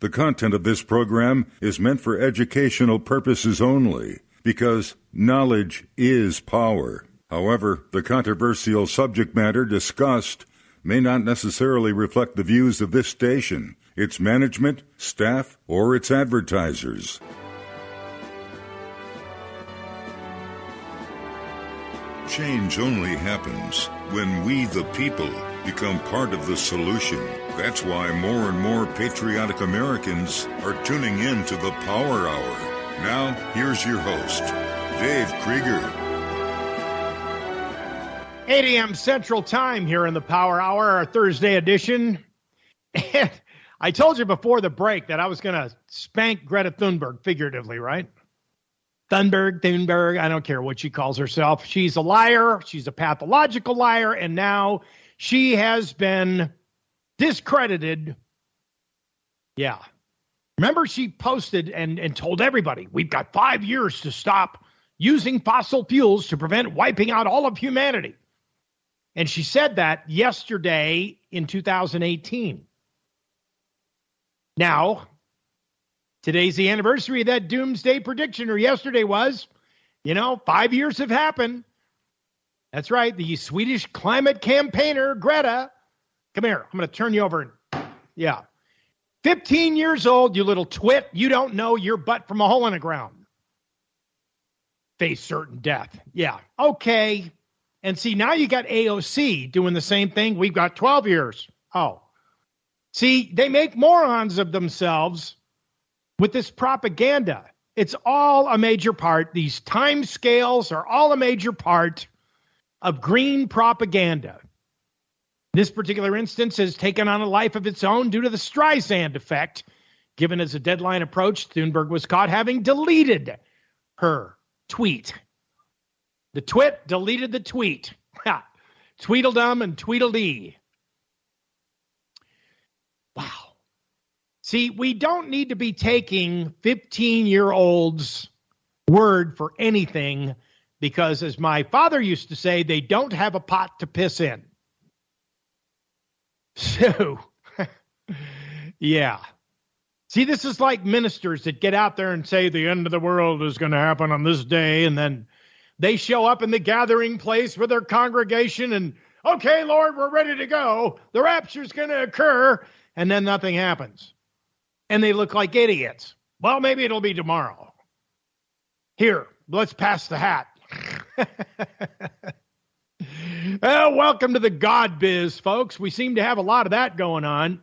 The content of this program is meant for educational purposes only, because knowledge is power. However, the controversial subject matter discussed may not necessarily reflect the views of this station, its management, staff, or its advertisers. Change only happens when we, the people, become part of the solution. That's why more and more patriotic Americans are tuning in to the Power Hour. Now, here's your host, Dave Krieger. 8 a.m. Central Time here in the Power Hour, our Thursday edition. And I told you before the break that I was going to spank Greta Thunberg figuratively, right? Thunberg, I don't care what she calls herself. She's a liar. She's a pathological liar. And now she has been discredited. Yeah. Remember, she posted and told everybody, we've got 5 years to stop using fossil fuels to prevent wiping out all of humanity. And she said that yesterday in 2018. Now, today's the anniversary of that doomsday prediction, or yesterday was. 5 years have happened. That's right, the Swedish climate campaigner, Greta. Come here, I'm going to turn you over. Yeah. 15 years old, you little twit. You don't know your butt from a hole in the ground. Face certain death. Yeah, okay. And see, now you got AOC doing the same thing. We've got 12 years. Oh. See, they make morons of themselves with this propaganda. It's all a major part. These time scales are all a major part of green propaganda. This particular instance has taken on a life of its own due to the Streisand effect. Given as a deadline approached, Thunberg was caught having deleted her tweet. The twit deleted the tweet. Ha. Tweedledum and Tweedledee. Wow. See, we don't need to be taking 15-year-olds' word for anything because, as my father used to say, they don't have a pot to piss in. So, yeah. See, this is like ministers that get out there and say the end of the world is going to happen on this day, and then they show up in the gathering place with their congregation and, okay, Lord, we're ready to go. The rapture's going to occur, and then nothing happens. And they look like idiots. Well, maybe it'll be tomorrow. Here, let's pass the hat. Well, welcome to the God biz, folks. We seem to have a lot of that going on.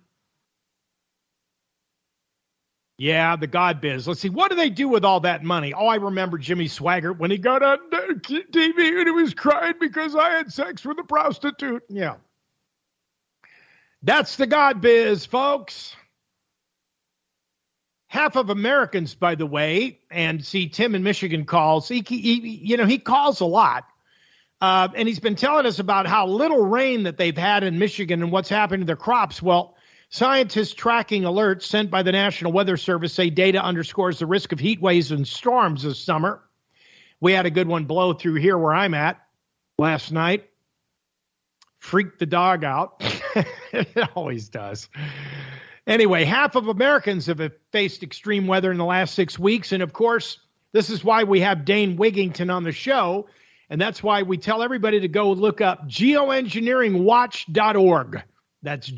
Yeah, the God biz. Let's see, what do they do with all that money? Oh, I remember Jimmy Swaggart when he got on TV and he was crying because I had sex with a prostitute. Yeah. That's the God biz, folks. Half of Americans, by the way, and see, Tim in Michigan calls. He calls a lot. And he's been telling us about how little rain that they've had in Michigan and what's happened to their crops. Well, scientists tracking alerts sent by the National Weather Service say data underscores the risk of heat waves and storms this summer. We had a good one blow through here where I'm at last night. Freaked the dog out. It always does. Anyway, half of Americans have faced extreme weather in the last 6 weeks. And, of course, this is why we have Dane Wigington on the show. And that's why we tell everybody to go look up geoengineeringwatch.org. That's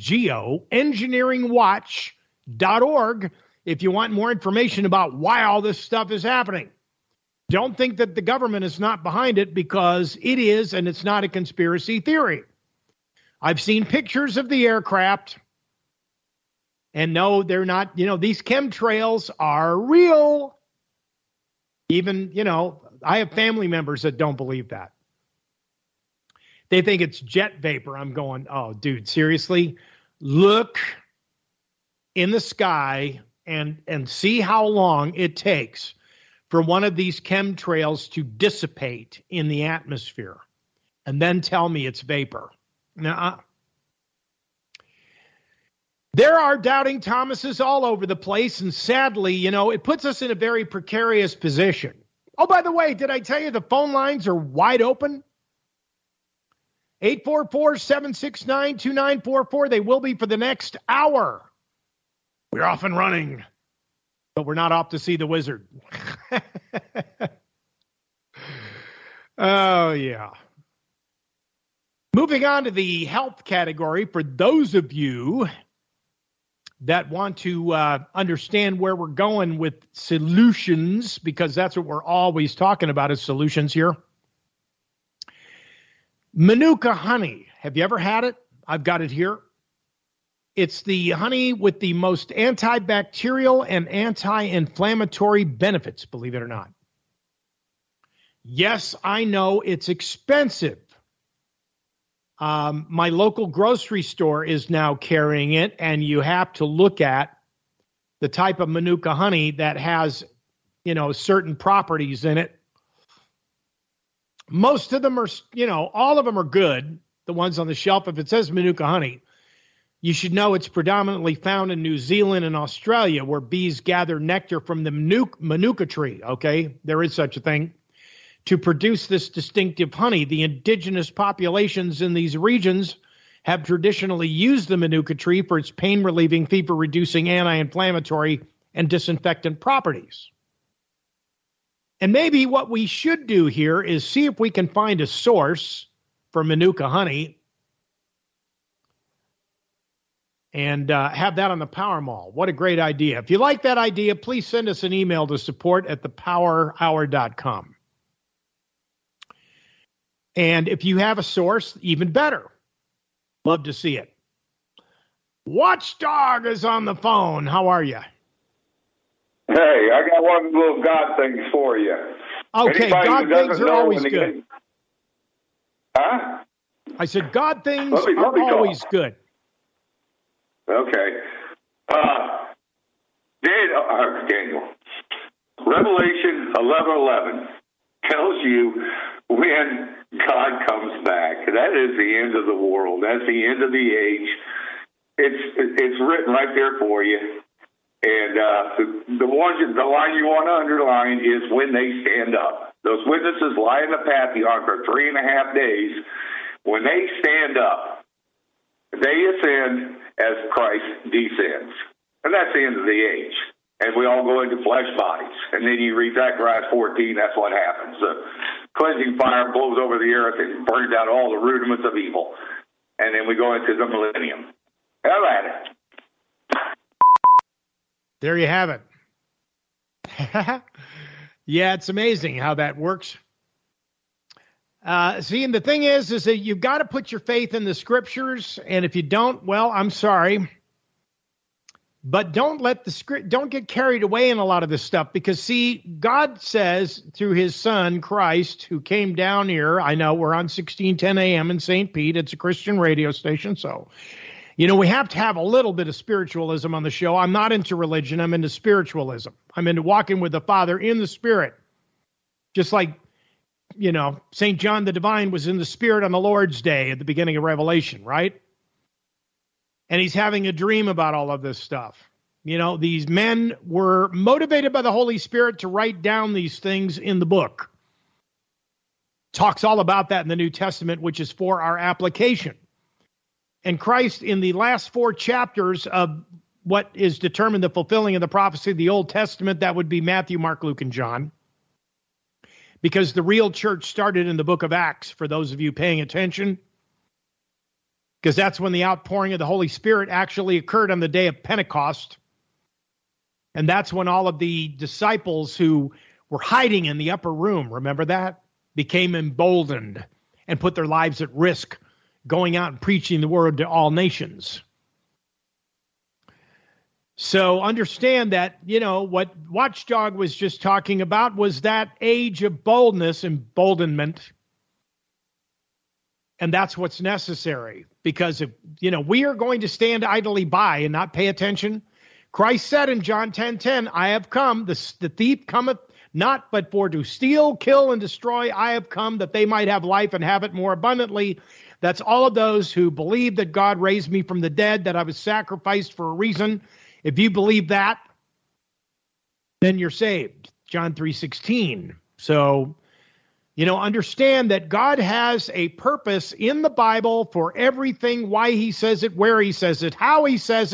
geoengineeringwatch.org if you want more information about why all this stuff is happening. Don't think that the government is not behind it, because it is, and it's not a conspiracy theory. I've seen pictures of the aircraft. And no, they're not, these chemtrails are real. Even, I have family members that don't believe that. They think it's jet vapor. I'm going, oh, dude, seriously? Look in the sky and see how long it takes for one of these chemtrails to dissipate in the atmosphere. And then tell me it's vapor. Nuh-uh. There are doubting Thomases all over the place, and sadly, it puts us in a very precarious position. Oh, by the way, did I tell you the phone lines are wide open? 844-769-2944. They will be for the next hour. We're off and running, but we're not off to see the wizard. Oh, yeah. Moving on to the health category, for those of you that want to understand where we're going with solutions, because that's what we're always talking about is solutions here. Manuka honey. Have you ever had it? I've got it here. It's the honey with the most antibacterial and anti-inflammatory benefits, believe it or not. Yes, I know it's expensive. My local grocery store is now carrying it, and you have to look at the type of Manuka honey that has, certain properties in it. Most of them are, all of them are good, the ones on the shelf. If it says Manuka honey, you should know it's predominantly found in New Zealand and Australia, where bees gather nectar from the Manuka tree, okay? There is such a thing. To produce this distinctive honey, the indigenous populations in these regions have traditionally used the Manuka tree for its pain-relieving, fever-reducing, anti-inflammatory, and disinfectant properties. And maybe what we should do here is see if we can find a source for Manuka honey and have that on the Power Mall. What a great idea. If you like that idea, please send us an email to support@thepowerhour.com. And if you have a source, even better. Love to see it. Watchdog is on the phone. How are you? Hey, I got one of those God things for you. Okay, Anybody God things are always good. Huh? I said God things are always good. Okay. Daniel, Revelation 11:11 tells you when God comes back. That is the end of the world. That's the end of the age. It's written right there for you. And the line you want to underline is when they stand up. Those witnesses lie in the pantheon for 3.5 days. When they stand up, they ascend as Christ descends. And that's the end of the age. And we all go into flesh bodies. And then you read Zechariah 14, that's what happens. The cleansing fire blows over the earth and burns out all the rudiments of evil. And then we go into the millennium. Have at it. There you have it. Yeah, it's amazing how that works. See, and the thing is that you've got to put your faith in the scriptures, and if you don't, well, I'm sorry. But don't get carried away in a lot of this stuff, because see, God says through his son, Christ, who came down here. I know we're on 1610 AM in St. Pete. It's a Christian radio station, so we have to have a little bit of spiritualism on the show. I'm not into religion. I'm into spiritualism. I'm into walking with the Father in the Spirit. Just like, St. John the Divine was in the Spirit on the Lord's Day at the beginning of Revelation, right? And he's having a dream about all of this stuff. These men were motivated by the Holy Spirit to write down these things in the book. Talks all about that in the New Testament, which is for our application. And Christ, in the last 4 chapters of what is determined the fulfilling of the prophecy of the Old Testament, that would be Matthew, Mark, Luke, and John. Because the real church started in the book of Acts, for those of you paying attention. Because that's when the outpouring of the Holy Spirit actually occurred on the day of Pentecost. And that's when all of the disciples who were hiding in the upper room, remember that? Became emboldened and put their lives at risk, going out and preaching the word to all nations. So understand that, what Watchdog was just talking about was that age of boldness, emboldenment. And that's what's necessary, because if, we are going to stand idly by and not pay attention. Christ said in John 10:10, I have come, the thief cometh not but for to steal, kill, and destroy. I have come that they might have life and have it more abundantly. That's all of those who believe that God raised me from the dead, that I was sacrificed for a reason. If you believe that, then you're saved. John 3:16. So, understand that God has a purpose in the Bible for everything, why he says it, where he says it, how he says it,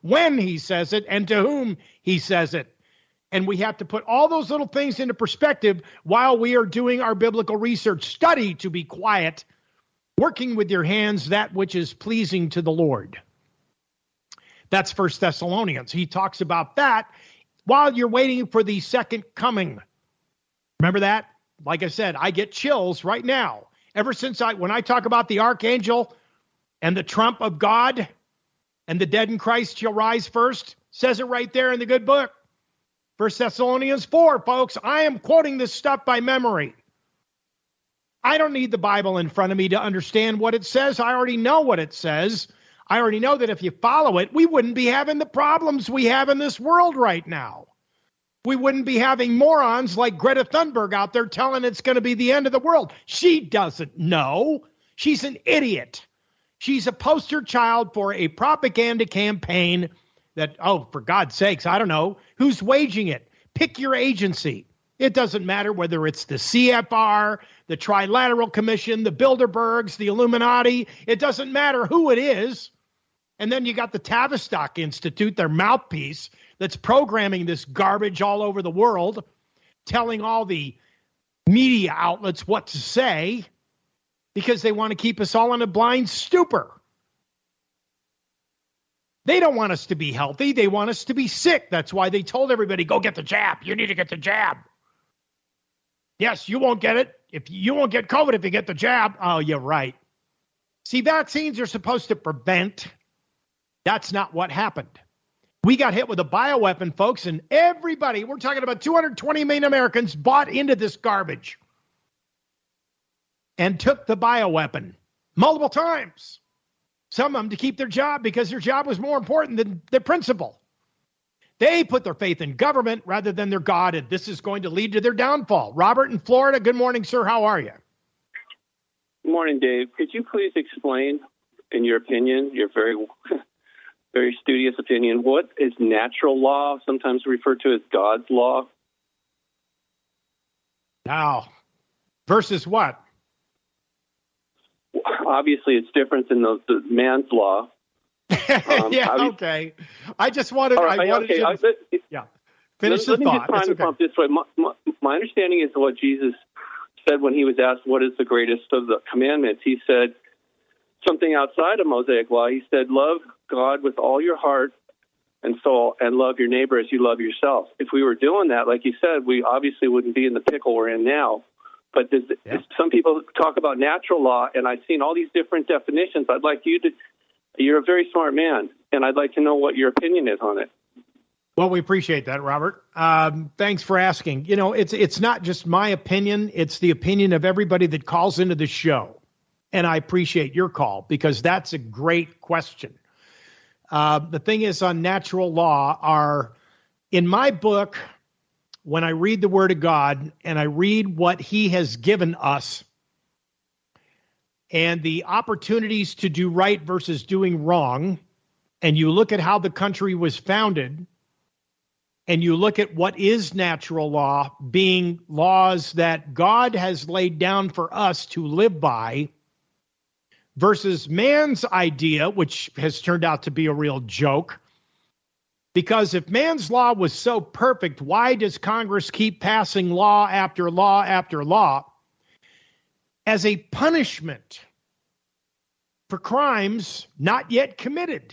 when he says it, and to whom he says it. And we have to put all those little things into perspective while we are doing our biblical research. Study to be quiet, working with your hands that which is pleasing to the Lord. That's 1 Thessalonians. He talks about that while you're waiting for the second coming. Remember that? Like I said, I get chills right now. Ever since when I talk about the archangel and the trump of God and the dead in Christ shall rise first, says it right there in the good book. 1 Thessalonians 4, folks. I am quoting this stuff by memory. I don't need the Bible in front of me to understand what it says. I already know what it says. I already know that if you follow it, we wouldn't be having the problems we have in this world right now. We wouldn't be having morons like Greta Thunberg out there telling it's going to be the end of the world. She doesn't know. She's an idiot. She's a poster child for a propaganda campaign that, oh, for God's sakes, I don't know. Who's waging it? Pick your agency. It doesn't matter whether it's the CFR, the Trilateral Commission, the Bilderbergs, the Illuminati. It doesn't matter who it is. And then you got the Tavistock Institute, their mouthpiece, that's programming this garbage all over the world, telling all the media outlets what to say because they want to keep us all in a blind stupor. They don't want us to be healthy. They want us to be sick. That's why they told everybody, go get the jab. You need to get the jab. Yes, you won't get it. You won't get COVID if you get the jab. Oh, you're right. See, vaccines are supposed to prevent. That's not what happened. We got hit with a bioweapon, folks, and everybody, we're talking about 220 million Americans, bought into this garbage and took the bioweapon multiple times. Some of them to keep their job because their job was more important than their principle. They put their faith in government rather than their God, and this is going to lead to their downfall. Robert in Florida, good morning, sir. How are you? Good morning, Dave. Could you please explain, in your opinion, your very, very studious opinion, what is natural law, sometimes referred to as God's law? Now, versus what? Obviously, it's different than the man's law. Okay. I just wanted. Finish the thought. Let me just pump this way. My understanding is what Jesus said when he was asked what is the greatest of the commandments. He said something outside of Mosaic law. He said, "Love God with all your heart and soul, and love your neighbor as you love yourself." If we were doing that, like you said, we obviously wouldn't be in the pickle we're in now. But some people talk about natural law, and I've seen all these different definitions. I'd like you to. You're a very smart man, and I'd like to know what your opinion is on it. Well, we appreciate that, Robert. Thanks for asking. You know, it's not just my opinion. It's the opinion of everybody that calls into the show. And I appreciate your call because that's a great question. The thing is on natural law in my book, when I read the Word of God and I read what He has given us, and the opportunities to do right versus doing wrong, and you look at how the country was founded, and you look at what is natural law, being laws that God has laid down for us to live by, versus man's idea, which has turned out to be a real joke. Because if man's law was so perfect, why does Congress keep passing law after law after law as a punishment for crimes not yet committed?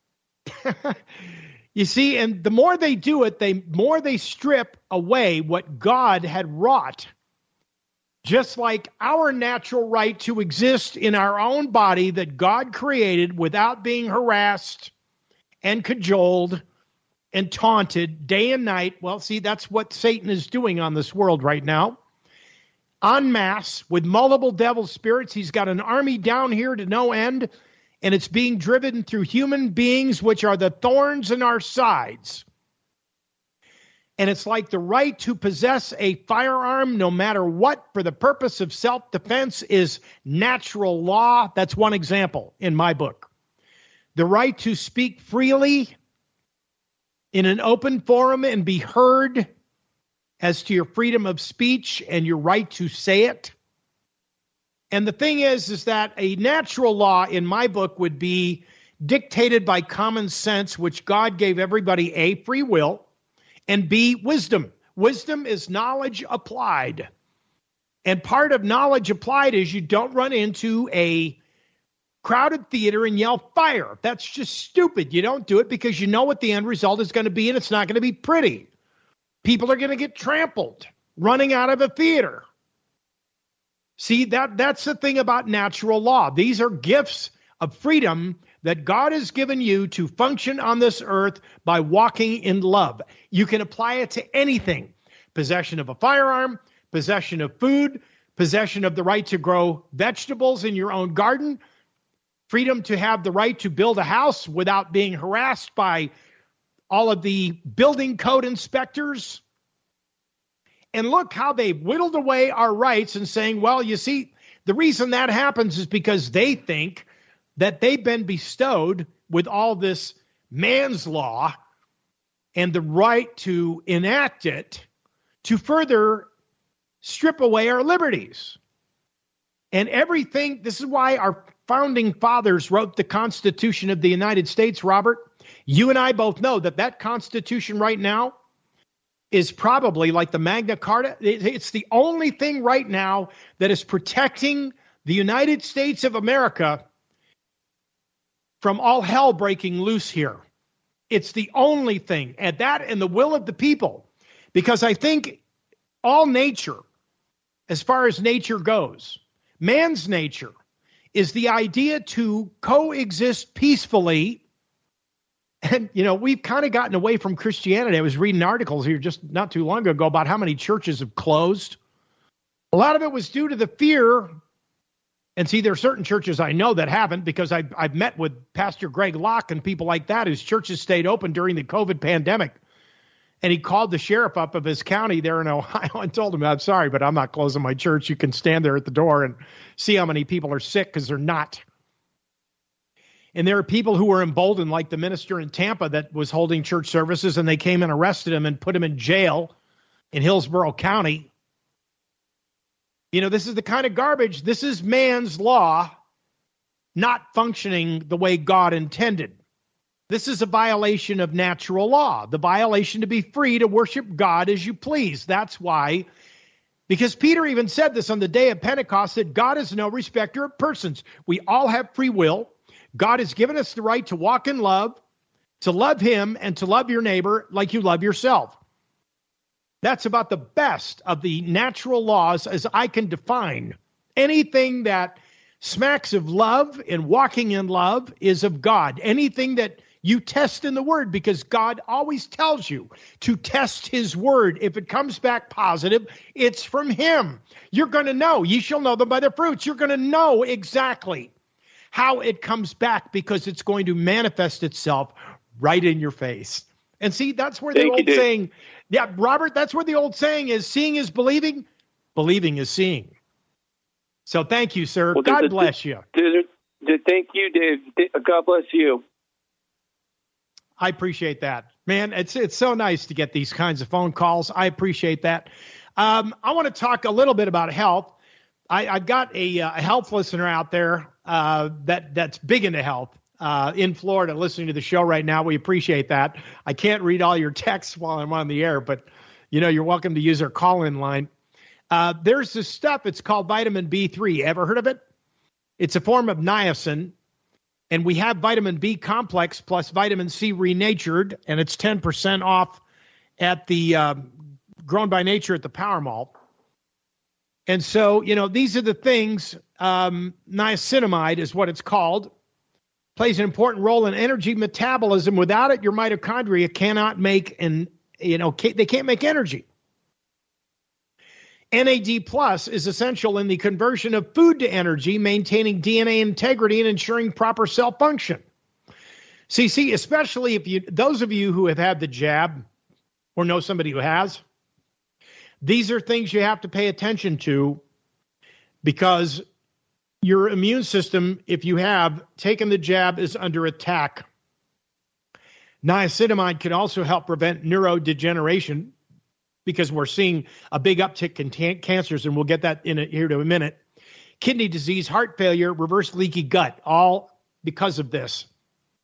You see, and the more they do it, the more they strip away what God had wrought. Just like our natural right to exist in our own body that God created without being harassed and cajoled and taunted day and night. Well, see, that's what Satan is doing on this world right now. En masse, with multiple devil spirits. He's got an army down here to no end, and it's being driven through human beings, which are the thorns in our sides. And it's like the right to possess a firearm, no matter what, for the purpose of self-defense is natural law. That's one example in my book. The right to speak freely in an open forum and be heard as to your freedom of speech and your right to say it. And the thing is that a natural law in my book would be dictated by common sense, which God gave everybody: A, free will, and B, wisdom. Wisdom is knowledge applied. And part of knowledge applied is you don't run into a crowded theater and yell fire. That's just stupid. You don't do it because you know what the end result is going to be, and it's not going to be pretty. People are going to get trampled running out of a theater. See, that's the thing about natural law. These are gifts of freedom that God has given you to function on this earth by walking in love. You can apply it to anything: possession of a firearm, possession of food, possession of the right to grow vegetables in your own garden, freedom to have the right to build a house without being harassed by all of the building code inspectors. And look how they've whittled away our rights and saying, well, you see, the reason that happens is because they think that they've been bestowed with all this man's law and the right to enact it to further strip away our liberties. And everything, this is why our founding fathers wrote the Constitution of the United States, Robert. You and I both know that that Constitution right now is probably like the Magna Carta. It's the only thing right now that is protecting the United States of America from all hell breaking loose here. It's the only thing, and that and the will of the people. Because I think all nature, as far as nature goes, man's nature is the idea to coexist peacefully. And, you know, we've kind of gotten away from Christianity. I was reading articles here just not too long ago about how many churches have closed. A lot of it was due to the fear. And see, there are certain churches I know that haven't, because I've met with Pastor Greg Locke and people like that whose churches stayed open during the COVID pandemic. And he called the sheriff up of his county there in Ohio and told him, I'm sorry, but I'm not closing my church. You can stand there at the door and see how many people are sick, because they're not. And there are people who were emboldened, like the minister in Tampa that was holding church services, and they came and arrested him and put him in jail in Hillsborough County. You know, this is the kind of garbage. This is man's law not functioning the way God intended. This is a violation of natural law, the violation to be free to worship God as you please. That's why, because Peter even said this on the day of Pentecost, that God is no respecter of persons. We all have free will. God has given us the right to walk in love, to love him, and to love your neighbor like you love yourself. That's about the best of the natural laws as I can define. Anything that smacks of love and walking in love is of God. Anything that you test in the word, because God always tells you to test his word. If it comes back positive, it's from him. You're going to know. Ye shall know them by their fruits. You're going to know exactly how it comes back, because it's going to manifest itself right in your face. And see, that's where the old saying, yeah, Robert, that's where the old saying is, seeing is believing, believing is seeing. So thank you, sir. Well, God bless you. Thank you, Dave. God bless you. I appreciate that. Man, it's so nice to get these kinds of phone calls. I appreciate that. I want to talk a little bit about health. I've got a health listener out there that's big into health in Florida listening to the show right now. We appreciate that. I can't read all your texts while I'm on the air, but, you know, you're welcome to use our call-in line. There's this stuff. It's called vitamin B3. Ever heard of it? It's a form of niacin. And we have vitamin B complex plus vitamin C renatured, and it's 10% off at the Grown by Nature at the Power Mall. And so, you know, these are the things. Niacinamide is what it's called. Plays an important role in energy metabolism. Without it, your mitochondria cannot make they can't make energy. NAD plus is essential in the conversion of food to energy, maintaining DNA integrity and ensuring proper cell function. See, especially those of you who have had the jab or know somebody who has, these are things you have to pay attention to, because your immune system, if you have taken the jab, is under attack. Niacinamide can also help prevent neurodegeneration, because we're seeing a big uptick in cancers, and we'll get that here in a minute. Kidney disease, heart failure, reverse leaky gut, all because of this.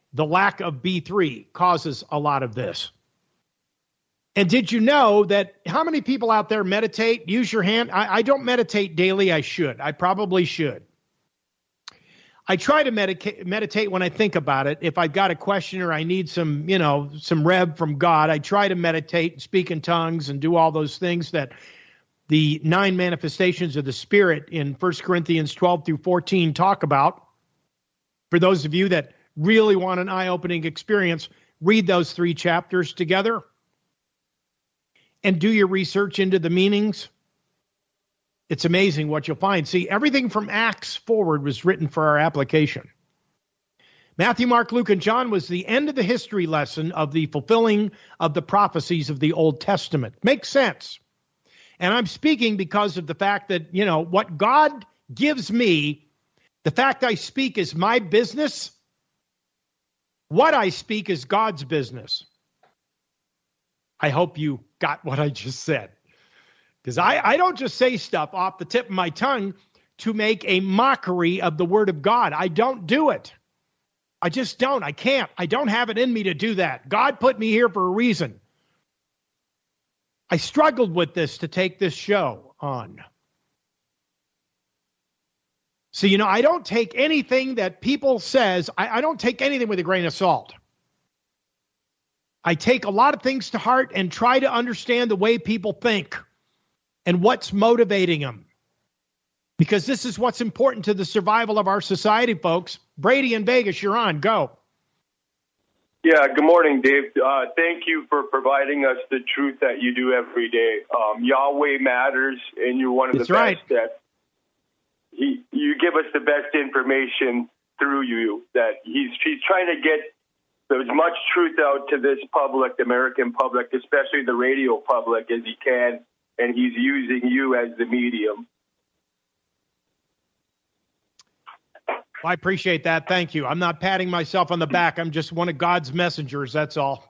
the lack of B3 causes a lot of this. And did you know that how many people out there meditate? Use your hand. I don't meditate daily. I should. I probably should. I try to meditate when I think about it. If I've got a question or I need some rev from God, I try to meditate and speak in tongues and do all those things that the 9 manifestations of the Spirit in 1 Corinthians 12 through 14 talk about. For those of you that really want an eye-opening experience, read those 3 chapters together and do your research into the meanings. It's amazing what you'll find. See, everything from Acts forward was written for our application. Matthew, Mark, Luke, and John was the end of the history lesson of the fulfilling of the prophecies of the Old Testament. Makes sense. And I'm speaking because of the fact that, what God gives me, the fact I speak is my business. What I speak is God's business. I hope you got what I just said. Because I don't just say stuff off the tip of my tongue to make a mockery of the Word of God. I don't do it. I just don't. I can't. I don't have it in me to do that. God put me here for a reason. I struggled with this to take this show on. So, I don't take anything that people says, I don't take anything with a grain of salt. I take a lot of things to heart and try to understand the way people think and what's motivating them. Because this is what's important to the survival of our society, folks. Brady in Vegas, you're on. Go. Yeah, good morning, Dave. Thank you for providing us the truth that you do every day. Yahweh matters, and you're one of the best. Right. That you give us the best information through you. That he's trying to get as much truth out to this public, the American public, especially the radio public, as he can, and he's using you as the medium. I appreciate that. Thank you. I'm not patting myself on the back. I'm just one of God's messengers. That's all.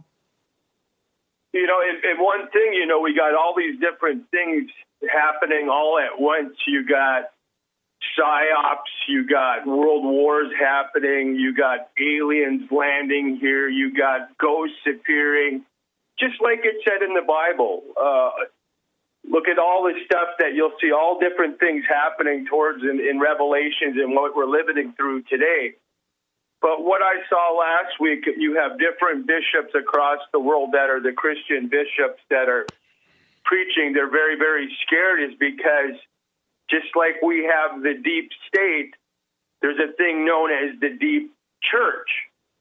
And one thing, we got all these different things happening all at once. You got psyops, you got world wars happening, you got aliens landing here, you got ghosts appearing, just like it said in the Bible. Look at all the stuff that you'll see, all different things happening towards in Revelations and what we're living through today. But what I saw last week, you have different bishops across the world that are the Christian bishops that are preaching. They're very, very scared, is because just like we have the deep state, there's a thing known as the deep church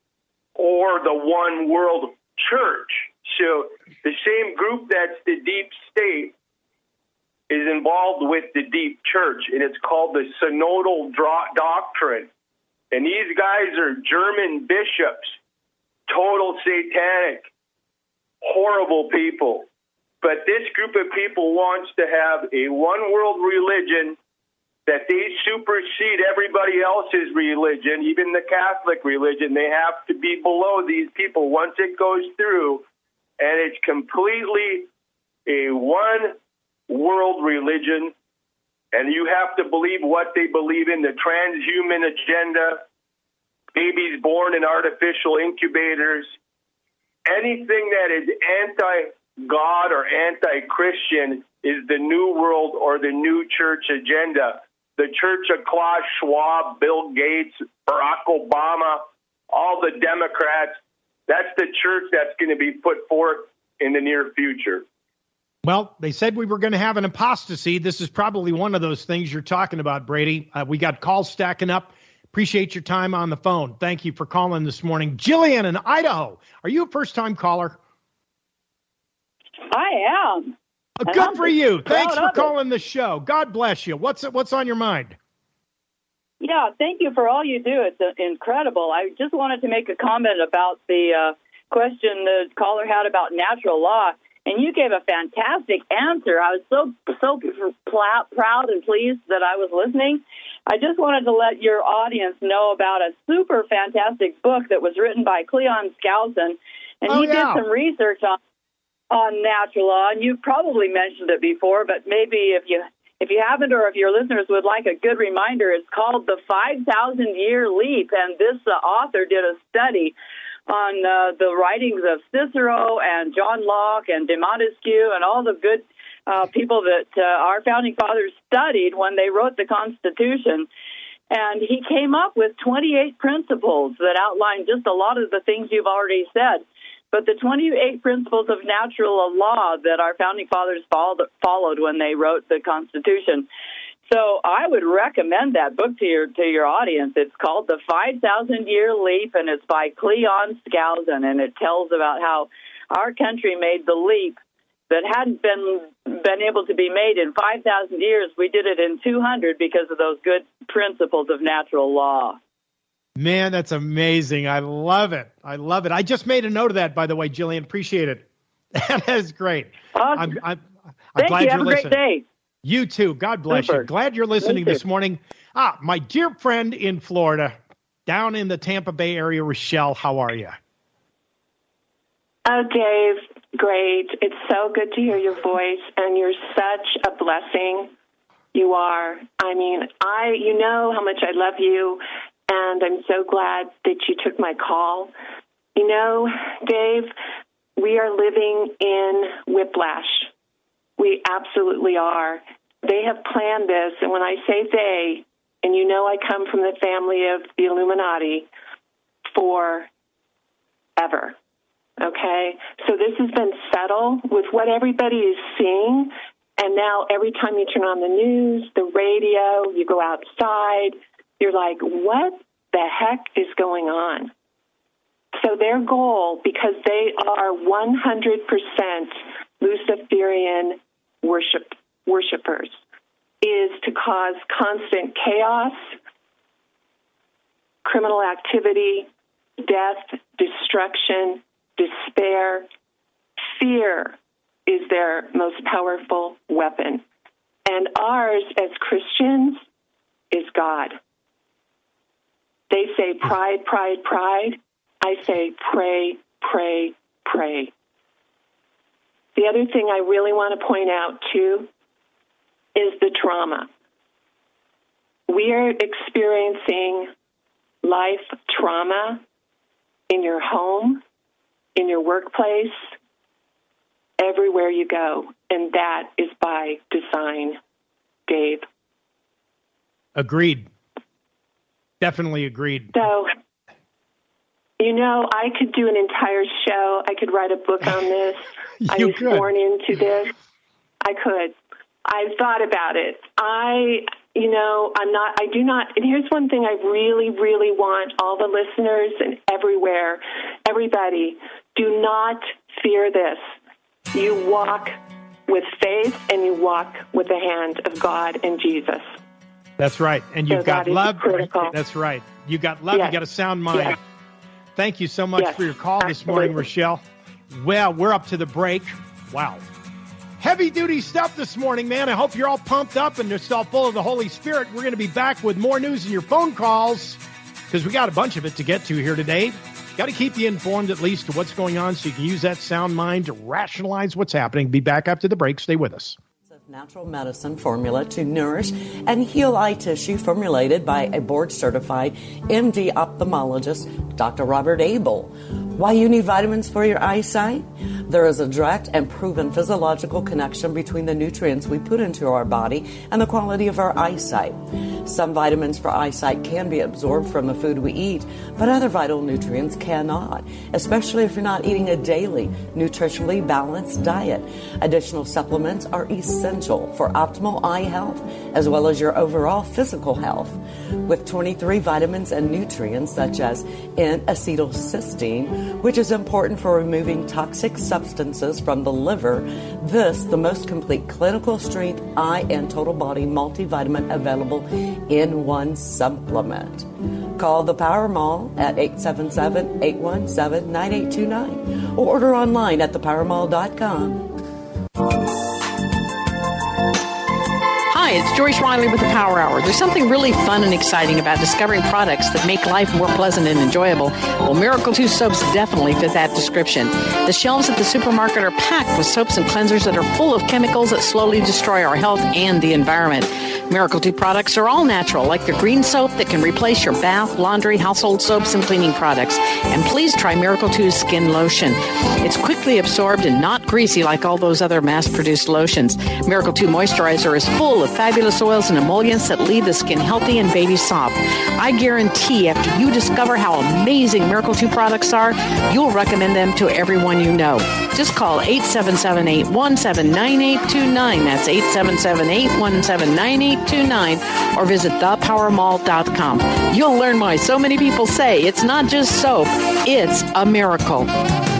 or the one world church. So the same group that's the deep state is involved with the deep church, and it's called the synodal doctrine. And these guys are German bishops, total satanic, horrible people. But this group of people wants to have a one world religion that they supersede everybody else's religion, even the Catholic religion. They have to be below these people once it goes through, and it's completely a one world religion, and you have to believe what they believe in, the transhuman agenda, babies born in artificial incubators, anything that is anti-God or anti-Christian is the New World or the New Church agenda. The Church of Klaus Schwab, Bill Gates, Barack Obama, all the Democrats, that's the church that's going to be put forth in the near future. Well, they said we were going to have an apostasy. This is probably one of those things you're talking about, Brady. We got calls stacking up. Appreciate your time on the phone. Thank you for calling this morning. Jillian in Idaho. Are you a first-time caller? I am. Good for you. Thanks for calling the show. God bless you. What's on your mind? Yeah, thank you for all you do. It's incredible. I just wanted to make a comment about the question the caller had about natural law. And you gave a fantastic answer. I was so proud and pleased that I was listening. I just wanted to let your audience know about a super fantastic book that was written by Cleon Skousen. And he did some research on natural law. And you've probably mentioned it before, but maybe if if you haven't, or if your listeners would like a good reminder, it's called The 5,000-Year Leap. And this author did a study on the writings of Cicero and John Locke and De Montesquieu and all the good people that our founding fathers studied when they wrote the Constitution. And he came up with 28 principles that outline just a lot of the things you've already said. But the 28 principles of natural law that our founding fathers followed when they wrote the Constitution. So I would recommend that book to your audience. It's called The 5,000-Year Leap, and it's by Cleon Skousen, and it tells about how our country made the leap that hadn't been able to be made in 5,000 years. We did it in 200 because of those good principles of natural law. Man, that's amazing. I love it. I just made a note of that, by the way, Jillian. Appreciate it. That is great. Awesome. I'm Thank glad you. you're Have a listening. great day. You too. God bless Super. you. Glad you're listening this morning. My dear friend in Florida, down in the Tampa Bay area, Rochelle, how are you? Oh, Dave, great. It's so good to hear your voice, and you're such a blessing. You are. I mean, you know how much I love you, and I'm so glad that you took my call. You know, Dave, we are living in whiplash. We absolutely are. They have planned this, and when I say they, and you know I come from the family of the Illuminati, forever. Okay? So this has been settled with what everybody is seeing, and now every time you turn on the news, the radio, you go outside, you're like, what the heck is going on? So their goal, because they are 100% Luciferian worshipers, is to cause constant chaos, criminal activity, death, destruction, despair. Fear is their most powerful weapon. And ours as Christians is God. They say pride, pride, pride. I say pray, pray, pray. The other thing I really want to point out, too, is the trauma. We are experiencing life trauma in your home, in your workplace, everywhere you go, and that is by design, Dave. Agreed. Definitely agreed. So, you know, I could do an entire show. I could write a book on this. I was born into this. I could. I've thought about it. I do not, and here's one thing I really, really want all the listeners and everybody, do not fear this. You walk with faith and you walk with the hand of God and Jesus. That's right. And you've got love. Critical. That's right. You got love. Yes. You got a sound mind. Yes. Thank you so much for your call this morning, Rochelle. Well, we're up to the break. Wow. Heavy duty stuff this morning, man. I hope you're all pumped up and just all full of the Holy Spirit. We're going to be back with more news in your phone calls because we got a bunch of it to get to here today. Got to keep you informed at least of what's going on so you can use that sound mind to rationalize what's happening. Be back after the break. Stay with us. Natural medicine formula to nourish and heal eye tissue formulated by a board-certified MD ophthalmologist, Dr. Robert Abel. Why you need vitamins for your eyesight? There is a direct and proven physiological connection between the nutrients we put into our body and the quality of our eyesight. Some vitamins for eyesight can be absorbed from the food we eat, but other vital nutrients cannot, especially if you're not eating a daily, nutritionally balanced diet. Additional supplements are essential for optimal eye health as well as your overall physical health. With 23 vitamins and nutrients such as N-acetylcysteine, which is important for removing toxic substances from the liver, this, the most complete clinical strength eye and total body multivitamin available in one supplement. Call the Power Mall at 877-817-9829 or order online at thepowermall.com. Hi, Hi, it's Joyce Riley with the Power Hour. There's something really fun and exciting about discovering products that make life more pleasant and enjoyable. Well, Miracle 2 soaps definitely fit that description. The shelves at the supermarket are packed with soaps and cleansers that are full of chemicals that slowly destroy our health and the environment. Miracle 2 products are all natural, like the green soap that can replace your bath, laundry, household soaps, and cleaning products. And please try Miracle 2's skin lotion. It's quickly absorbed and not greasy like all those other mass-produced lotions. Miracle 2 moisturizer is full of fabulous oils and emollients that leave the skin healthy and baby soft. I guarantee after you discover how amazing Miracle 2 products are, you'll recommend them to everyone you know. Just call 877-817-9829. That's 877-817-9829. Or visit thepowermall.com. You'll learn why so many people say it's not just soap, it's a miracle.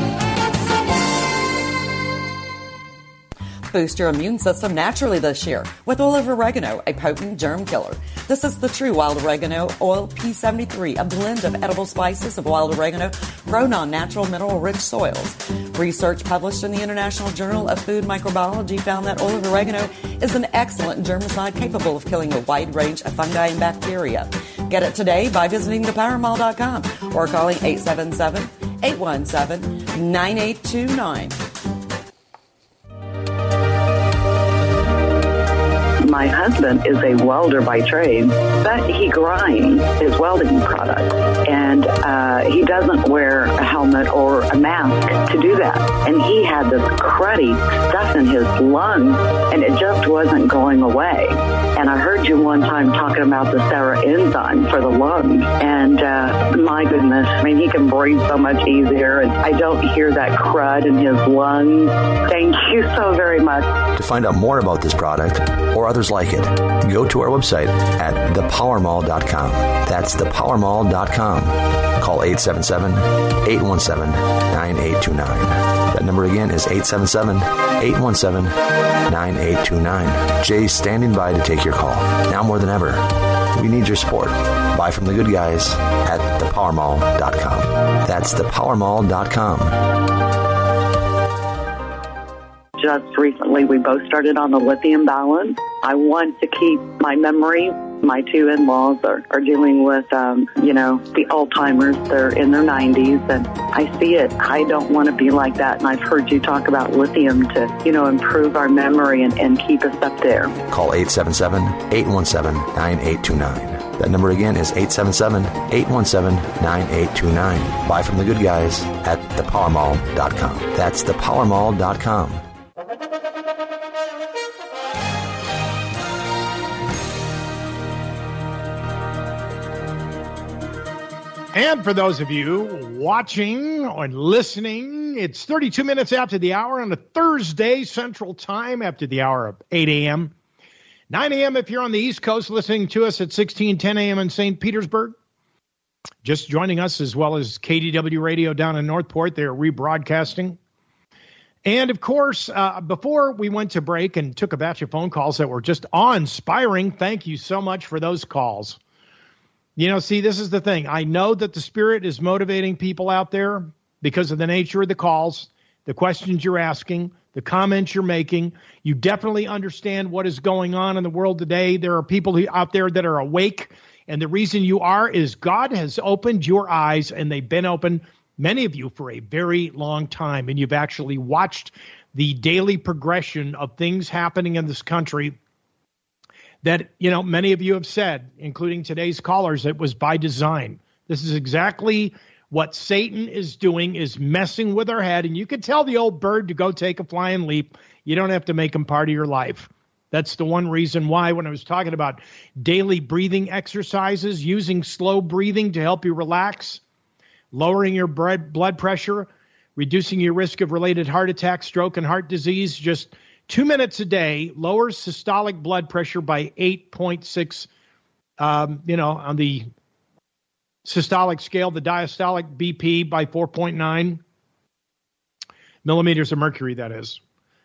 Boost your immune system naturally this year with olive oregano, a potent germ killer. This is the true wild oregano oil P73, a blend of edible spices of wild oregano grown on natural mineral-rich soils. Research published in the International Journal of Food Microbiology found that olive oregano is an excellent germicide capable of killing a wide range of fungi and bacteria. Get it today by visiting thepowermall.com or calling 877-817-9829. My husband is a welder by trade, but he grinds his welding products, and he doesn't wear a helmet or a mask to do that. And he had this cruddy stuff in his lungs, and it just wasn't going away. And I heard you one time talking about the Sarah enzyme for the lungs, and my goodness, I mean, he can breathe so much easier, and I don't hear that crud in his lungs. Thank you so very much. To find out more about this product or others like it, go to our website at thepowermall.com. That's thepowermall.com. Call 877-817-9829. That number again is 877-817-9829. Jay's standing by to take your call. Now more than ever, we need your support. Buy from the good guys at thepowermall.com. That's thepowermall.com. Just recently, we both started on the lithium balance. I want to keep my memory. My two in-laws are dealing with, the Alzheimer's. They're in their 90s, and I see it. I don't want to be like that, and I've heard you talk about lithium to, improve our memory and keep us up there. Call 877-817-9829. That number again is 877-817-9829. Buy from the good guys at thepowermall.com. That's thepowermall.com. And for those of you watching or listening, it's 32 minutes after the hour on a Thursday Central Time after the hour of 8 a.m. 9 a.m. if you're on the East Coast listening to us at 1610 a.m. in St. Petersburg. Just joining us as well as KDW Radio down in Northport. They're rebroadcasting. And, of course, before we went to break and took a batch of phone calls that were just awe-inspiring, thank you so much for those calls. See, this is the thing. I know that the Spirit is motivating people out there because of the nature of the calls, the questions you're asking, the comments you're making. You definitely understand what is going on in the world today. There are people out there that are awake, and the reason you are is God has opened your eyes, and they've been open, many of you, for a very long time, and you've actually watched the daily progression of things happening in this country that, many of you have said, including today's callers, it was by design. This is exactly what Satan is doing, is messing with our head. And you can tell the old bird to go take a flying leap. You don't have to make him part of your life. That's the one reason why when I was talking about daily breathing exercises, using slow breathing to help you relax, lowering your blood pressure, reducing your risk of related heart attack, stroke, and heart disease, just 2 minutes a day lowers systolic blood pressure by 8.6, on the systolic scale, the diastolic BP by 4.9 millimeters of mercury, that is,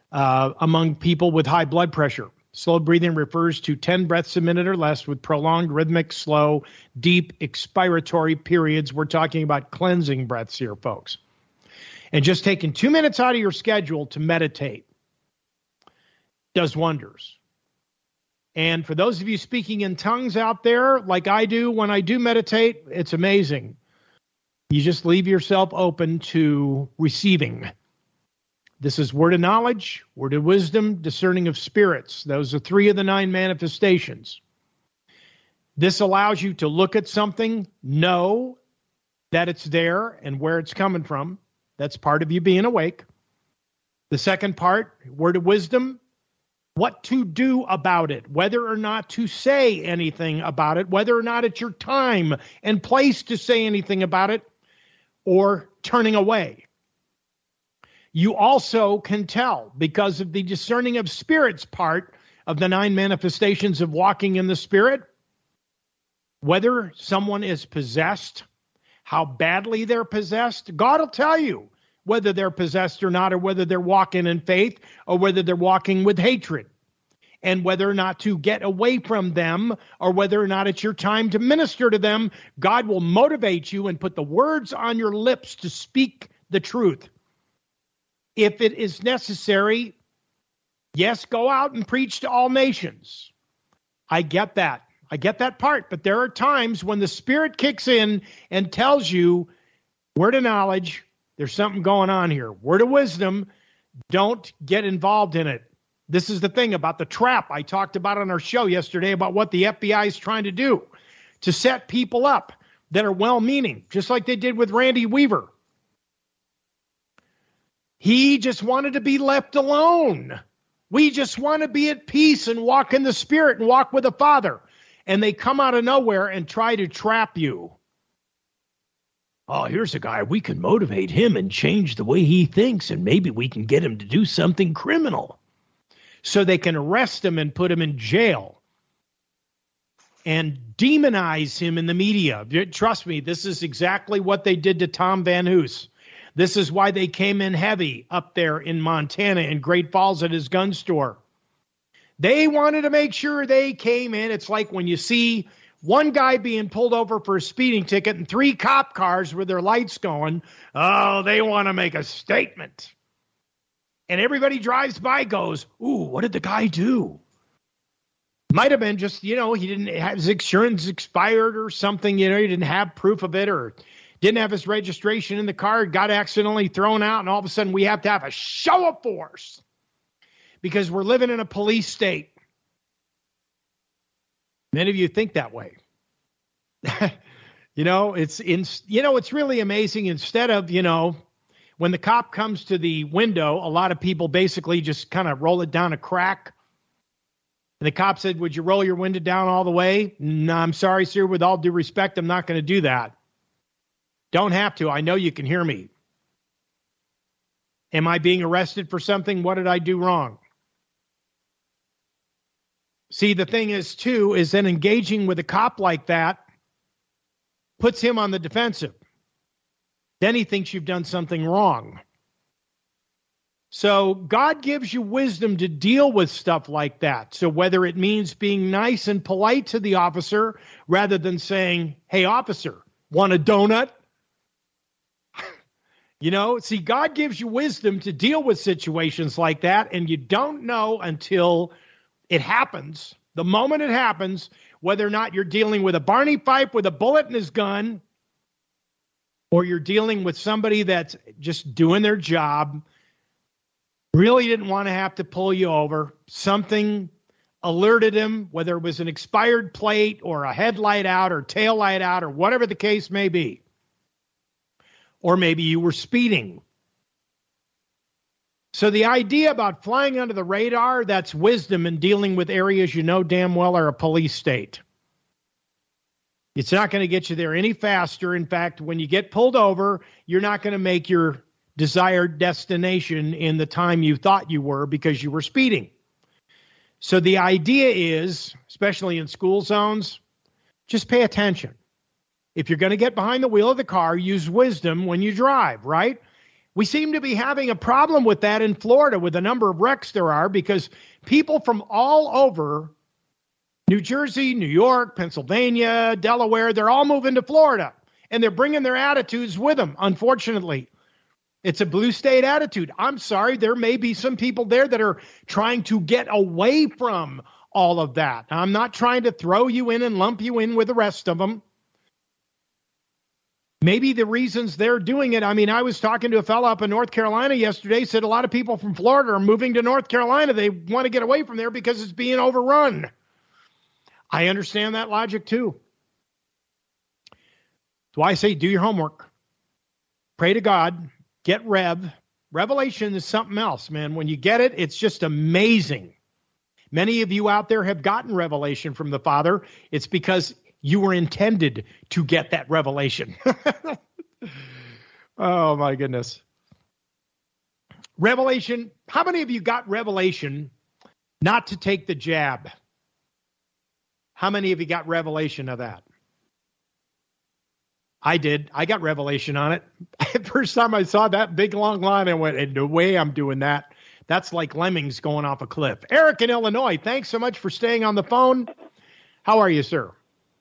among people with high blood pressure. Slow breathing refers to 10 breaths a minute or less with prolonged, rhythmic, slow, deep expiratory periods. We're talking about cleansing breaths here, folks. And just taking 2 minutes out of your schedule to meditate does wonders. And for those of you speaking in tongues out there, like I do when I do meditate, it's amazing. You just leave yourself open to receiving. This is word of knowledge, word of wisdom, discerning of spirits. Those are 3 of the 9 manifestations. This allows you to look at something, know that it's there and where it's coming from. That's part of you being awake. The second part, word of wisdom, what to do about it, whether or not to say anything about it, whether or not it's your time and place to say anything about it, or turning away. You also can tell, because of the discerning of spirits part of the 9 manifestations of walking in the Spirit, whether someone is possessed, how badly they're possessed. God will tell you whether they're possessed or not, or whether they're walking in faith, or whether they're walking with hatred, and whether or not to get away from them, or whether or not it's your time to minister to them. God will motivate you and put the words on your lips to speak the truth. If it is necessary, yes, go out and preach to all nations. I get that. I get that part. But there are times when the Spirit kicks in and tells you, word of knowledge, there's something going on here. Word of wisdom, don't get involved in it. This is the thing about the trap I talked about on our show yesterday about what the FBI is trying to do to set people up that are well-meaning, just like they did with Randy Weaver. He just wanted to be left alone. We just want to be at peace and walk in the Spirit and walk with the Father. And they come out of nowhere and try to trap you. Oh, here's a guy. We can motivate him and change the way he thinks, and maybe we can get him to do something criminal. So they can arrest him and put him in jail and demonize him in the media. Trust me, this is exactly what they did to Tom Van Hoos. This is why they came in heavy up there in Montana in Great Falls at his gun store. They wanted to make sure they came in. It's like when you see one guy being pulled over for a speeding ticket and 3 cop cars with their lights going. Oh, they want to make a statement. And everybody drives by goes, ooh, what did the guy do? Might have been just, he didn't have his insurance expired or something. He didn't have proof of it, or didn't have his registration in the car, got accidentally thrown out, and all of a sudden we have to have a show of force because we're living in a police state. Many of you think that way. It's really amazing. Instead of, when the cop comes to the window, a lot of people basically just kind of roll it down a crack. And the cop said, would you roll your window down all the way? No, I'm sorry, sir. With all due respect, I'm not going to do that. Don't have to. I know you can hear me. Am I being arrested for something? What did I do wrong? See, the thing is, too, is that engaging with a cop like that puts him on the defensive. Then he thinks you've done something wrong. So God gives you wisdom to deal with stuff like that. So whether it means being nice and polite to the officer rather than saying, hey, officer, want a donut? See, God gives you wisdom to deal with situations like that, and you don't know until it happens, the moment it happens, whether or not you're dealing with a Barney Fife with a bullet in his gun, or you're dealing with somebody that's just doing their job, really didn't want to have to pull you over. Something alerted him, whether it was an expired plate or a headlight out or tail light out or whatever the case may be. Or maybe you were speeding. So the idea about flying under the radar, that's wisdom in dealing with areas you know damn well are a police state. It's not going to get you there any faster. In fact, when you get pulled over, you're not going to make your desired destination in the time you thought you were because you were speeding. So the idea is, especially in school zones, just pay attention. If you're going to get behind the wheel of the car, use wisdom when you drive, right? We seem to be having a problem with that in Florida with the number of wrecks there are because people from all over New Jersey, New York, Pennsylvania, Delaware, they're all moving to Florida, and they're bringing their attitudes with them, unfortunately. It's a blue state attitude. I'm sorry, there may be some people there that are trying to get away from all of that. Now, I'm not trying to throw you in and lump you in with the rest of them. Maybe the reasons they're doing it, I mean, I was talking to a fellow up in North Carolina yesterday, said a lot of people from Florida are moving to North Carolina. They want to get away from there because it's being overrun. I understand that logic too. So I say do your homework. Pray to God. Get Revelation is something else, man. When you get it, it's just amazing. Many of you out there have gotten revelation from the Father. It's because you were intended to get that revelation. Oh, my goodness. Revelation. How many of you got revelation not to take the jab? How many of you got revelation of that? I did. I got revelation on it. First time I saw that big long line, I went, no way I'm doing that. That's like lemmings going off a cliff. Eric in Illinois, thanks so much for staying on the phone. How are you, sir?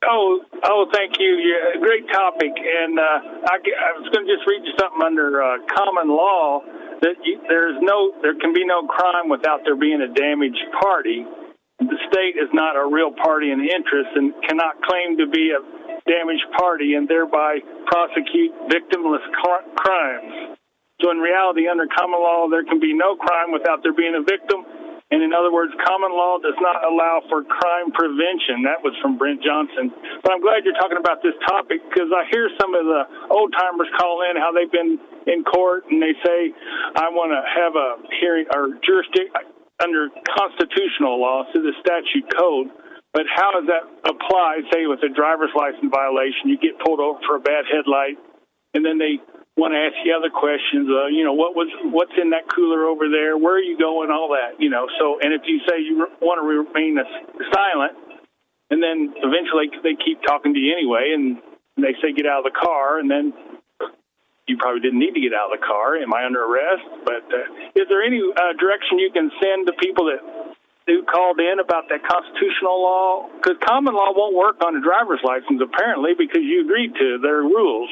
Oh, thank you. Yeah, great topic. And I was going to just read you something under common law that there can be no crime without there being a damaged party. The state is not a real party in interest and cannot claim to be a damaged party and thereby prosecute victimless crimes. So in reality, under common law, there can be no crime without there being a victim. And in other words, common law does not allow for crime prevention. That was from Brent Johnson. But I'm glad you're talking about this topic because I hear some of the old-timers call in how they've been in court and they say, I want to have a hearing or jurisdiction under constitutional law, so the statute code. But how does that apply, say, with a driver's license violation? You get pulled over for a bad headlight, and then they want to ask you other questions. What's in that cooler over there? Where are you going? All that, So, and if you say you want to remain silent, and then eventually they keep talking to you anyway, and they say get out of the car, and then you probably didn't need to get out of the car. Am I under arrest? But is there any direction you can send to people who called in about that constitutional law? Because common law won't work on a driver's license, apparently, because you agreed to their rules.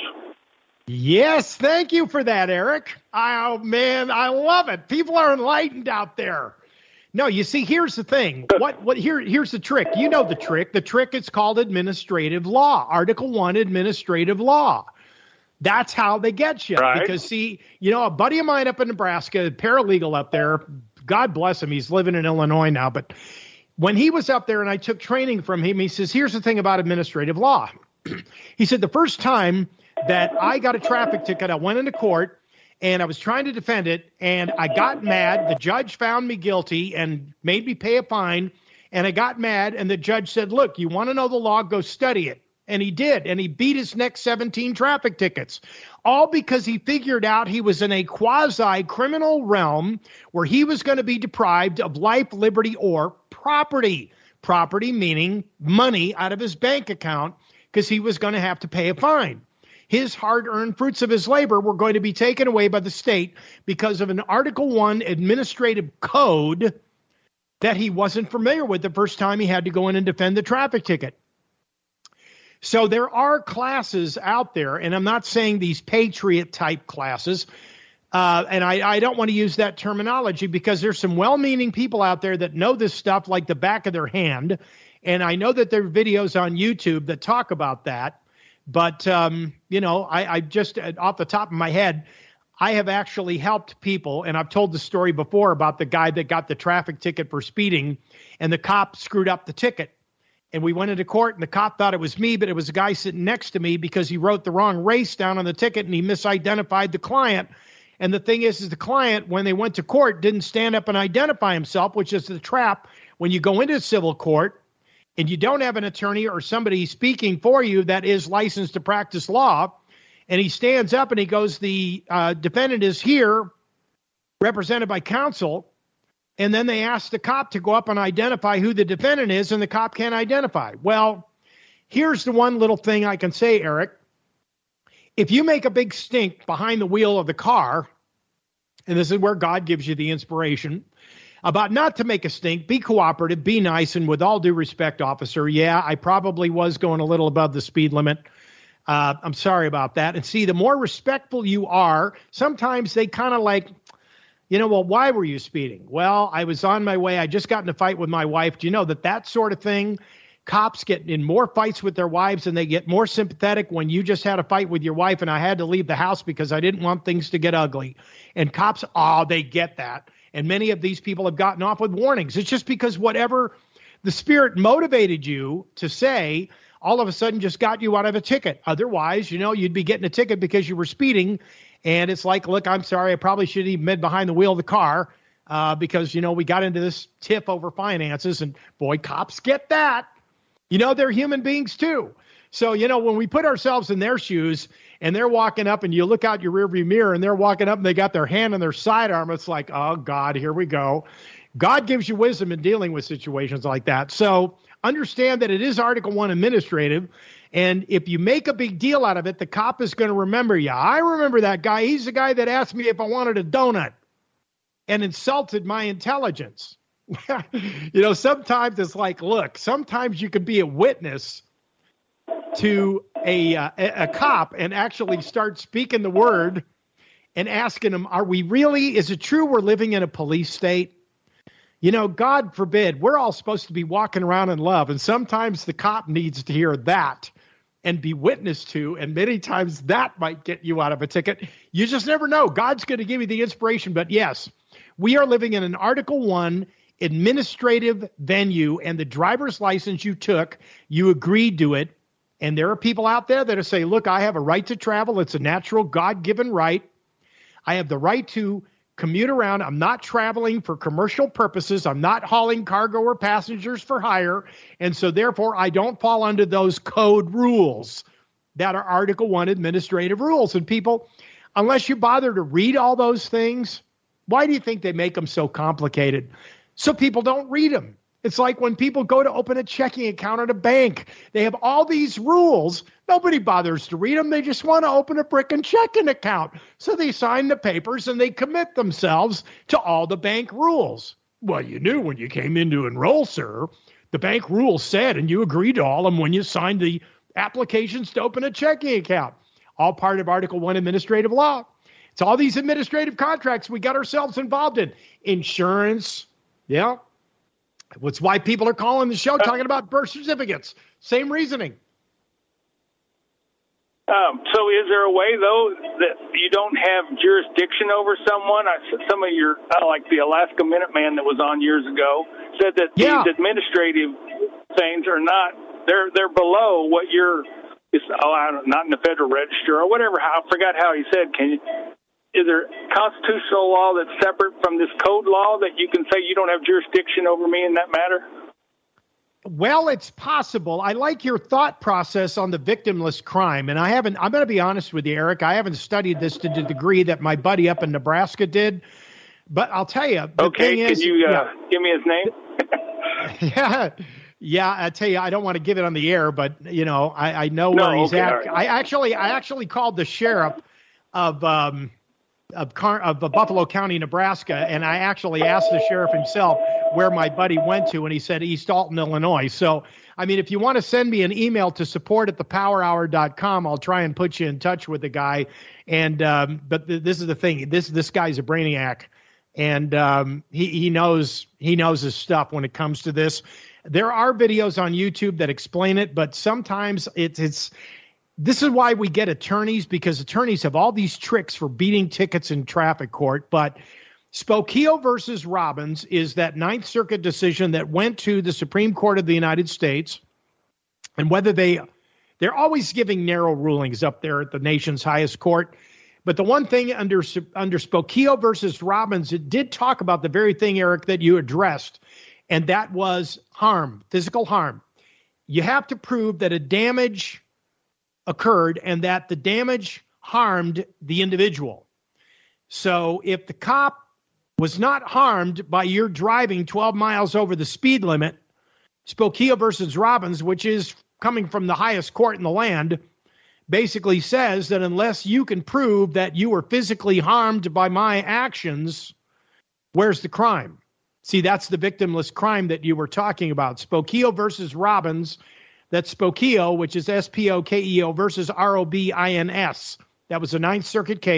Yes, thank you for that, Eric. Oh, man, I love it. People are enlightened out there. No, you see, here's the thing. Here's the trick. You know the trick. The trick is called administrative law, Article 1 administrative law. That's how they get you. Right. Because, see, a buddy of mine up in Nebraska, paralegal up there, God bless him, he's living in Illinois now, but when he was up there and I took training from him, he says, here's the thing about administrative law. He said, the first time that I got a traffic ticket, I went into court and I was trying to defend it and I got mad. The judge found me guilty and made me pay a fine. And I got mad and the judge said, look, you want to know the law, go study it. And he did. And he beat his next 17 traffic tickets, all because he figured out he was in a quasi-criminal realm where he was going to be deprived of life, liberty, or property. Property meaning money out of his bank account because he was going to have to pay a fine. His hard-earned fruits of his labor were going to be taken away by the state because of an Article 1 administrative code that he wasn't familiar with the first time he had to go in and defend the traffic ticket. So there are classes out there, and I'm not saying these patriot-type classes, and I don't want to use that terminology because there's some well-meaning people out there that know this stuff like the back of their hand, and I know that there are videos on YouTube that talk about that. But, I just, off the top of my head, I have actually helped people, and I've told the story before about the guy that got the traffic ticket for speeding, and the cop screwed up the ticket. And we went into court, and the cop thought it was me, but it was a guy sitting next to me because he wrote the wrong race down on the ticket, and he misidentified the client. And the thing is the client, when they went to court, didn't stand up and identify himself, which is the trap when you go into civil court and you don't have an attorney or somebody speaking for you that is licensed to practice law. And he stands up and he goes, the defendant is here, represented by counsel. And then they ask the cop to go up and identify who the defendant is, and the cop can't identify. Well, here's the one little thing I can say, Eric. If you make a big stink behind the wheel of the car, and this is where God gives you the inspiration, about not to make a stink, be cooperative, be nice, and with all due respect, officer, yeah, I probably was going a little above the speed limit. I'm sorry about that. And see, the more respectful you are, sometimes they kind of like, Well, why were you speeding? Well, I was on my way. I just got in a fight with my wife. Do you know that sort of thing, cops get in more fights with their wives and they get more sympathetic when you just had a fight with your wife and I had to leave the house because I didn't want things to get ugly. And cops, they get that. And many of these people have gotten off with warnings. It's just because whatever the Spirit motivated you to say all of a sudden just got you out of a ticket. Otherwise, you'd be getting a ticket because you were speeding. And it's like, look, I'm sorry, I probably shouldn't even been behind the wheel of the car because, we got into this tiff over finances. And boy, cops get that. They're human beings too. So, when we put ourselves in their shoes and they're walking up and you look out your rearview mirror and they're walking up and they got their hand on their sidearm, it's like, oh, God, here we go. God gives you wisdom in dealing with situations like that. So understand that it is Article 1 administrative. And if you make a big deal out of it, the cop is going to remember you. I remember that guy. He's the guy that asked me if I wanted a donut and insulted my intelligence. Sometimes it's like, look, sometimes you could be a witness to a cop and actually start speaking the word and asking them, is it true we're living in a police state? God forbid, we're all supposed to be walking around in love. And sometimes the cop needs to hear that and be witness to. And many times that might get you out of a ticket. You just never know. God's going to give you the inspiration. But yes, we are living in an Article 1 administrative venue, and the driver's license you took, you agreed to it. And there are people out there that are saying, look, I have a right to travel. It's a natural God-given right. I have the right to commute around. I'm not traveling for commercial purposes. I'm not hauling cargo or passengers for hire. And so therefore, I don't fall under those code rules that are Article 1 administrative rules. And people, unless you bother to read all those things, why do you think they make them so complicated? So people don't read them. It's like when people go to open a checking account at a bank. They have all these rules. Nobody bothers to read them. They just want to open a frickin' checking account. So they sign the papers and they commit themselves to all the bank rules. Well, you knew when you came in to enroll, sir, the bank rules said, and you agreed to all of them when you signed the applications to open a checking account. All part of Article 1 administrative law. It's all these administrative contracts we got ourselves involved in. Insurance. Yeah. That's why people are calling the show talking about birth certificates. Same reasoning. So is there a way, though, that you don't have jurisdiction over someone? Some of your, like the Alaska Minuteman that was on years ago, said that these administrative things are not, they're below what not in the Federal Register or whatever. I forgot how he said. Is there constitutional law that's separate from this code law that you can say you don't have jurisdiction over me in that matter? Well, it's possible. I like your thought process on the victimless crime. And I'm going to be honest with you, Eric. I haven't studied this to the degree that my buddy up in Nebraska did. But I'll tell you. Okay, can you give me his name? Yeah, I tell you, I don't want to give it on the air, but, I know where he's at. Right. I actually called the sheriff of Buffalo County, Nebraska, and I actually asked the sheriff himself where my buddy went to, and he said East Alton, Illinois. So, if you want to send me an email to support@thepowerhour.com, I'll try and put you in touch with the guy. And but this is the thing: this guy's a brainiac, and he knows his stuff when it comes to this. There are videos on YouTube that explain it, but sometimes it's. This is why we get attorneys, because attorneys have all these tricks for beating tickets in traffic court. But Spokio versus Robbins is that Ninth Circuit decision that went to the Supreme Court of the United States. And whether they're always giving narrow rulings up there at the nation's highest court. But the one thing under Spokio versus Robbins, it did talk about the very thing, Eric, that you addressed. And that was harm, physical harm. You have to prove that a damage occurred and that the damage harmed the individual. So if the cop was not harmed by your driving 12 miles over the speed limit, Spokio versus Robbins, which is coming from the highest court in the land, basically says that unless you can prove that you were physically harmed by my actions, where's the crime? See, that's the victimless crime that you were talking about. Spokio versus Robbins. That's Spokio, which is Spokeo versus Robins. That was a Ninth Circuit case.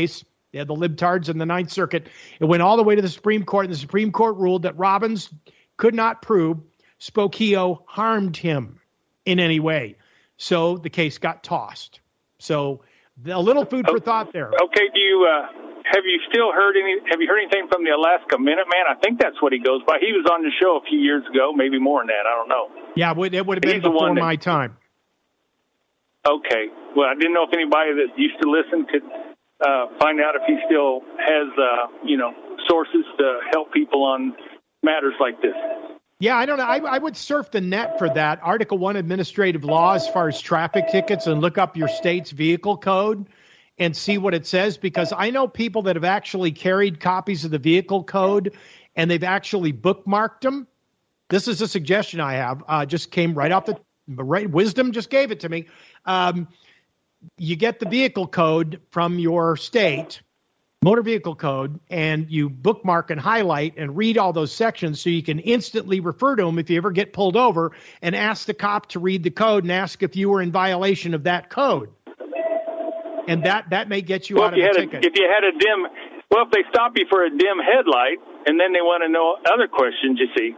They had the libtards in the Ninth Circuit. It went all the way to the Supreme Court, and the Supreme Court ruled that Robbins could not prove Spokeo harmed him in any way. So the case got tossed. So a little food for thought there. Okay, have you heard anything from the Alaska Minuteman? I think that's what he goes by. He was on the show a few years ago, maybe more than that. I don't know. Yeah, it would have been before my time. Okay. Well, I didn't know if anybody that used to listen could find out if he still has, sources to help people on matters like this. Yeah, I don't know. I would surf the net for that. Article 1 administrative law as far as traffic tickets, and look up your state's vehicle code and see what it says, because I know people that have actually carried copies of the vehicle code and they've actually bookmarked them. This is a suggestion I have. Just came right off Wisdom just gave it to me. You get the vehicle code from your state, motor vehicle code, and you bookmark and highlight and read all those sections so you can instantly refer to them if you ever get pulled over, and ask the cop to read the code and ask if you were in violation of that code. And that may get you out of the ticket. If they stop you for a dim headlight and then they want to know other questions, you see.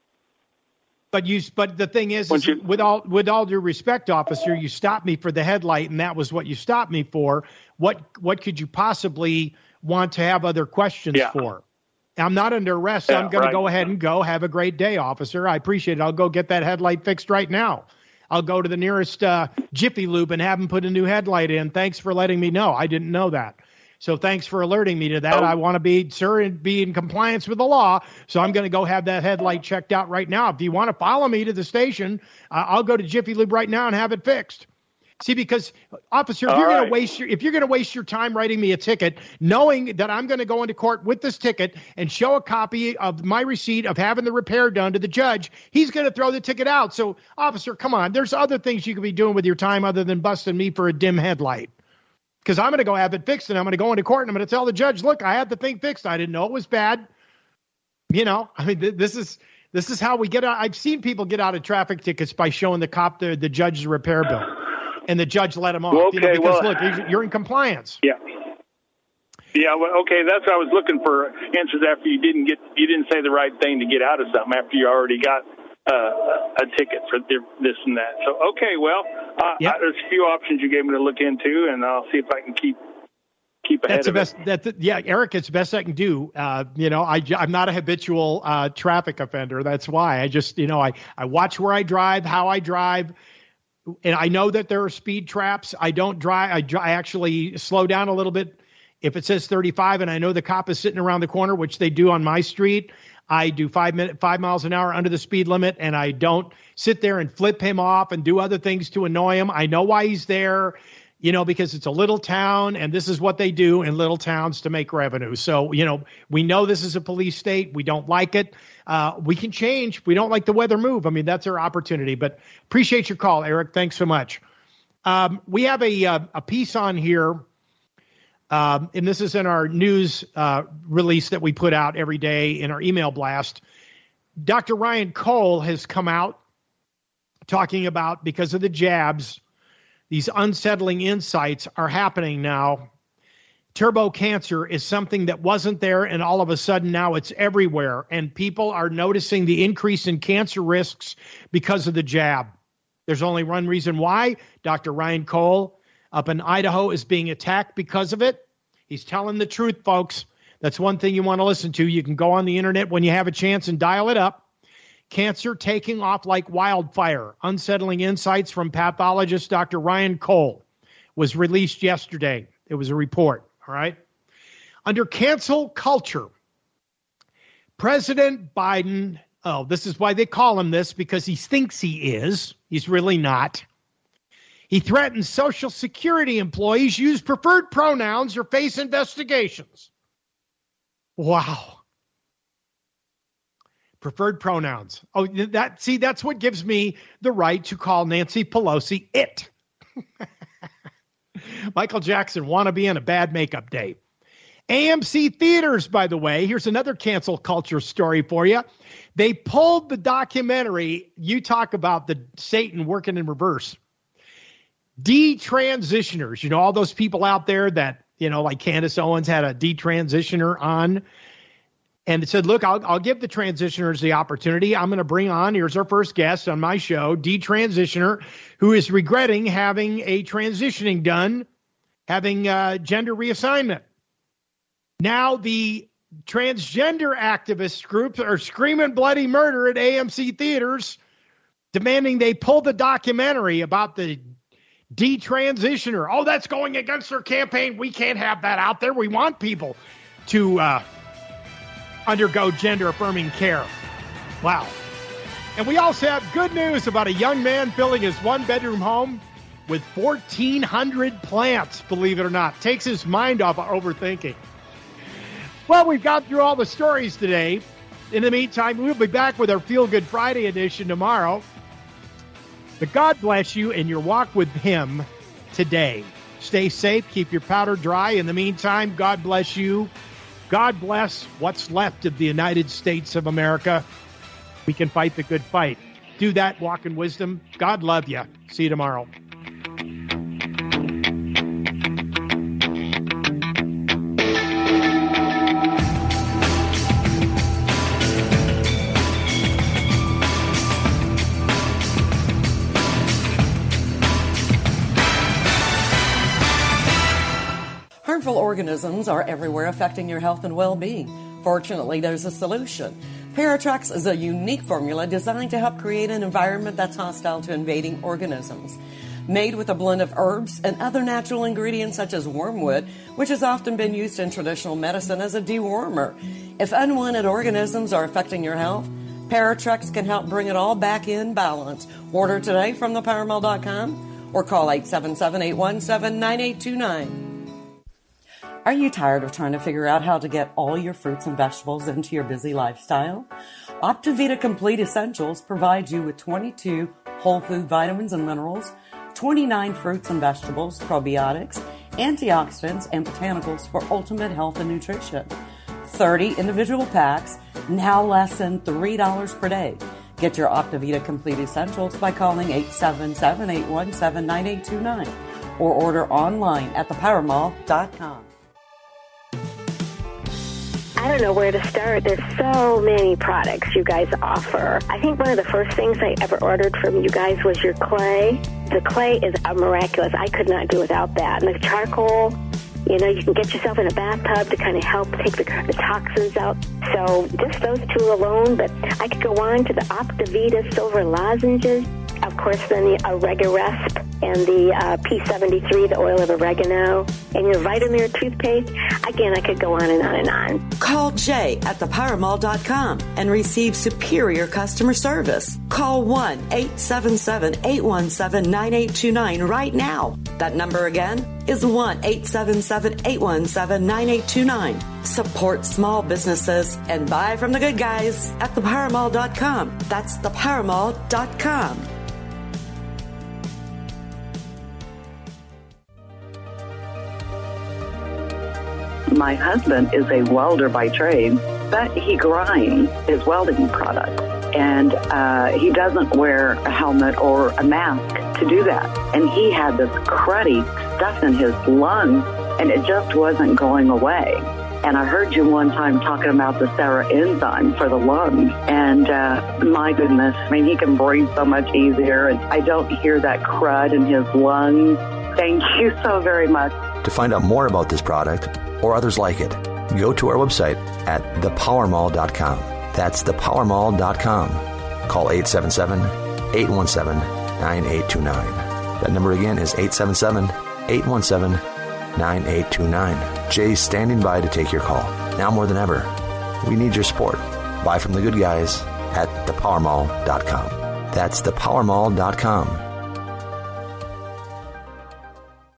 But the thing is with all due respect, officer, you stopped me for the headlight, and that was what you stopped me for. What could you possibly want to have other questions for? I'm not under arrest. So I'm going to go ahead and go. Have a great day, officer. I appreciate it. I'll go get that headlight fixed right now. I'll go to the nearest Jiffy Lube and have them put a new headlight in. Thanks for letting me know. I didn't know that. So thanks for alerting me to that. I want to be in compliance with the law. So I'm going to go have that headlight checked out right now. If you want to follow me to the station, I'll go to Jiffy Lube right now and have it fixed. See, because officer, if you're going to waste your time writing me a ticket, knowing that I'm going to go into court with this ticket and show a copy of my receipt of having the repair done to the judge, he's going to throw the ticket out. So, officer, come on. There's other things you could be doing with your time other than busting me for a dim headlight. Because I'm going to go have it fixed, and I'm going to go into court, and I'm going to tell the judge, look, I had the thing fixed. I didn't know it was bad. This is how we get out. I've seen people get out of traffic tickets by showing the cop the judge's repair bill, and the judge let him off. Look, you're in compliance. Yeah. Yeah. Well, okay. That's what I was looking for answers after you didn't say the right thing to get out of something after you already got a ticket for this and that. So, okay, well, there's a few options you gave me to look into, and I'll see if I can keep ahead of it. Eric, it's the best I can do. I'm not a habitual traffic offender. That's why I just, I watch where I drive, how I drive, and I know that there are speed traps. I don't drive. I actually slow down a little bit if it says 35, and I know the cop is sitting around the corner, which they do on my street. I do 5 miles an hour under the speed limit, and I don't sit there and flip him off and do other things to annoy him. I know why he's there, because it's a little town, and this is what they do in little towns to make revenue. So, we know this is a police state. We don't like it. We can change. We don't like the weather move. That's our opportunity. But appreciate your call, Eric. Thanks so much. We have a piece on here. And this is in our news release that we put out every day in our email blast. Dr. Ryan Cole has come out talking about, because of the jabs, these unsettling insights are happening now. Turbo cancer is something that wasn't there, and all of a sudden now it's everywhere. And people are noticing the increase in cancer risks because of the jab. There's only one reason why. Dr. Ryan Cole up in Idaho is being attacked because of it. He's telling the truth, folks. That's one thing you want to listen to. You can go on the internet when you have a chance and dial it up. Cancer taking off like wildfire. Unsettling insights from pathologist Dr. Ryan Cole was released yesterday. It was a report, all right? Under cancel culture, President Biden, this is why they call him this, because he thinks he is. He's really not. He threatens Social Security employees use preferred pronouns or face investigations. Wow. Preferred pronouns. That's what gives me the right to call Nancy Pelosi it. Michael Jackson wannabe on a bad makeup day. AMC Theaters, by the way, here's another cancel culture story for you. They pulled the documentary. You talk about the Satan working in reverse. Detransitioners, all those people out there that like Candace Owens had a detransitioner on and said, look, I'll give the transitioners the opportunity. I'm going to bring on, here's our first guest on my show, detransitioner, who is regretting having a transitioning done, having gender reassignment. Now the transgender activist groups are screaming bloody murder at AMC theaters, demanding they pull the documentary about the detransitioner. Oh, that's going against their campaign. We can't have that out there. We want people to undergo gender-affirming care. Wow. And we also have good news about a young man filling his one-bedroom home with 1,400 plants, believe it or not. Takes his mind off of overthinking. Well, we've got through all the stories today. In the meantime, we'll be back with our Feel Good Friday edition tomorrow. But God bless you in your walk with Him today. Stay safe. Keep your powder dry. In the meantime, God bless you. God bless what's left of the United States of America. We can fight the good fight. Do that, walk in wisdom. God love you. See you tomorrow. Harmful organisms are everywhere, affecting your health and well-being. Fortunately, there's a solution. Paratrex is a unique formula designed to help create an environment that's hostile to invading organisms. Made with a blend of herbs and other natural ingredients such as wormwood, which has often been used in traditional medicine as a dewormer. If unwanted organisms are affecting your health, Paratrex can help bring it all back in balance. Order today from thepowermall.com or call 877-817-9829. Are you tired of trying to figure out how to get all your fruits and vegetables into your busy lifestyle? Optivita Complete Essentials provides you with 22 whole food vitamins and minerals, 29 fruits and vegetables, probiotics, antioxidants, and botanicals for ultimate health and nutrition. 30 individual packs, now less than $3 per day. Get your Optivita Complete Essentials by calling 877-817-9829 or order online at thepowermall.com. I don't know where to start. There's so many products you guys offer. I think one of the first things I ever ordered from you guys was your clay. The clay is miraculous. I could not do without that. And the charcoal, you can get yourself in a bathtub to kind of help take the toxins out. So just those two alone, but I could go on to the Optivita Silver Lozenges. Of course, then the Oregaresp and the P73, the oil of oregano, and your Vitamir toothpaste. Again, I could go on and on and on. Call Jay at thepowermall.com and receive superior customer service. Call 1-877-817-9829 right now. That number again is 1-877-817-9829. Support small businesses and buy from the good guys at thepowermall.com. That's thepowermall.com. My husband is a welder by trade, but he grinds his welding product. And he doesn't wear a helmet or a mask to do that. And he had this cruddy stuff in his lungs, and it just wasn't going away. And I heard you one time talking about the Sarah enzyme for the lungs. And my goodness, he can breathe so much easier. And I don't hear that crud in his lungs. Thank you so very much. To find out more about this product or others like it, go to our website at thepowermall.com. That's thepowermall.com. Call 877-817-9829. That number again is 877-817-9829. Jay's standing by to take your call. Now more than ever, we need your support. Buy from the good guys at thepowermall.com. That's thepowermall.com.